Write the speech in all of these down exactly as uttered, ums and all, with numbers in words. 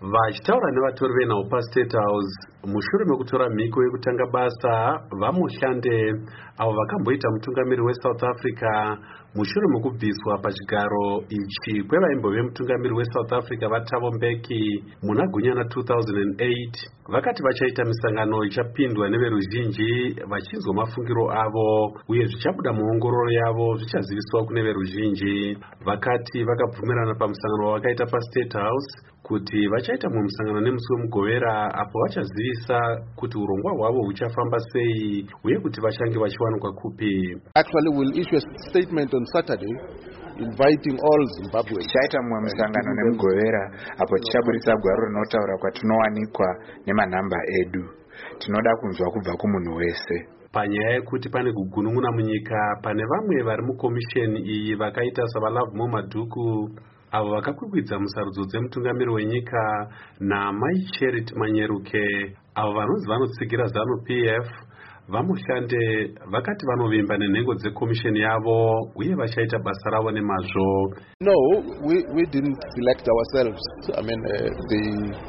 Vachitaura nevatori venhau paState House mushure mekutora mhiko yekutanga basa vamushande avo vakamboita mutungamiri weSouth Africa mushure mekubviswa pachigaro ichi kwevaimbove mutungamiri weSouth Africa vaThabo Mbeki muna gunyana two thousand eight. Vakati vachaita misangano ichapindwa neveruzhinji vachinzwa mafungiro avo uye zvichabuda muongororo yavo zvichaziviswa kune veruzhinji. Vakati vakabvumirana pamusangano wavakaita paState House kuti vachaita mumwe musangano nemusi wemugovera apo vachazivisa kuti urongwa hwavo huchafamba sei uye kuti vachange vachiwanikwa kupi. Actually we'll issue a statement on Saturday inviting all Zimbabwe. Tichaita mumwe musangano nemugovera apo tichaburitsa gwaro rinotaura kwatinowanikwa nemanhamba edu. Tinoda kunzwa kubva kumunhu wese. Panyaya yekuti pane kugunun'una munyika pane vamwe vari mukomisheni iyi vakaita savaLove Madhuku avo vakakwikwidza musarudzo dzemutungamiri wenyika naMai Charity Manyeruke avo vanonzi vanotsigira ZANU P F vamushande vakati vanovimba nenhengo dzekomisheni yavo uye vachaita basa ravo nemazvo. No, we, we didn't select ourselves. I mean, uh, the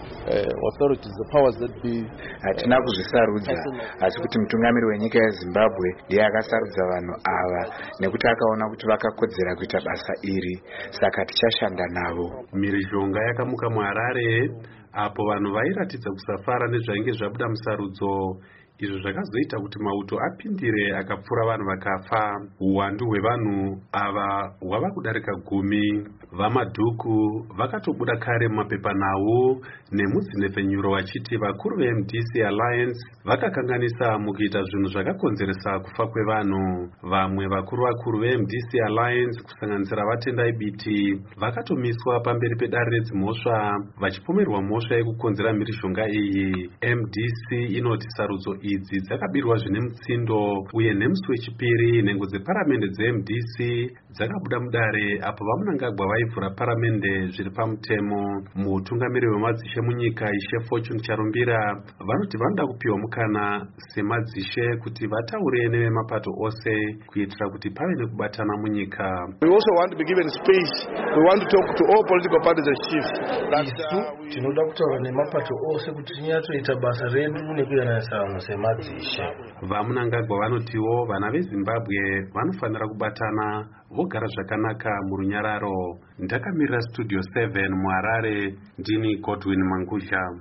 uh, authorities, the powers that be. Hatina kuzvisarudza, asi kuti mutungamiri wenyika yeZimbabwe ndiye akasarudza vanhu ava nekuti akaona kuti vakakodzera kuita basa iri, saka tichashanda navo. Mhirizhonga yakamuka muHarare apo vanhu vairatidza kusafara nezvainge zvabuda musarudzo. Izvo zvakazoita kuti mauto apindire akapfura vanhu vakafa. Uwandu hwevanhu ava hwava kudarika gumi. VaMadhuku vakatobuda kare mumapepanhau nemuzinepfenyuro vachiti vakuru veM D C Alliance vakakanganisa mukuita zvinhu zvakakonzeresa kufa kwevanhu. Vamwe vakuru vakuru veM D C Alliance kusanganisira vaTendai Biti vakatomiswa pamberi pedare redzimhosva vachipomerwa mhosva yekukonzera mhirizhonga iyi. M D C inoti sarudzo idzi dzakabirwa zvine mutsindo uye nemusi wechipiri nhengo dzeparamende dzeM D C dzakabuda mudare apo vaMunangagwa vaivhura paramende zviri pamutemo. Mutungamiri wemadzishe munyika Ishe Fortune Charumbira vanoti vanoda kupiwa mukana semadzishe kuti vataure nevemapato ose kuitira kuti pave nekubatana munyika. We also want to be given space. We want to talk to all political parties as chiefs. Isu tinoda kutaura nemapato ose kuti tinyatsoita basa redu nekuyananisa semadzishe. VaMunangagwa vanotiwo vana veZimbabwe vanofanira kubatana vogara zvakanaka murunyararo. Ndakamirira Studio seven muHarare ndini Godwin Mangusha.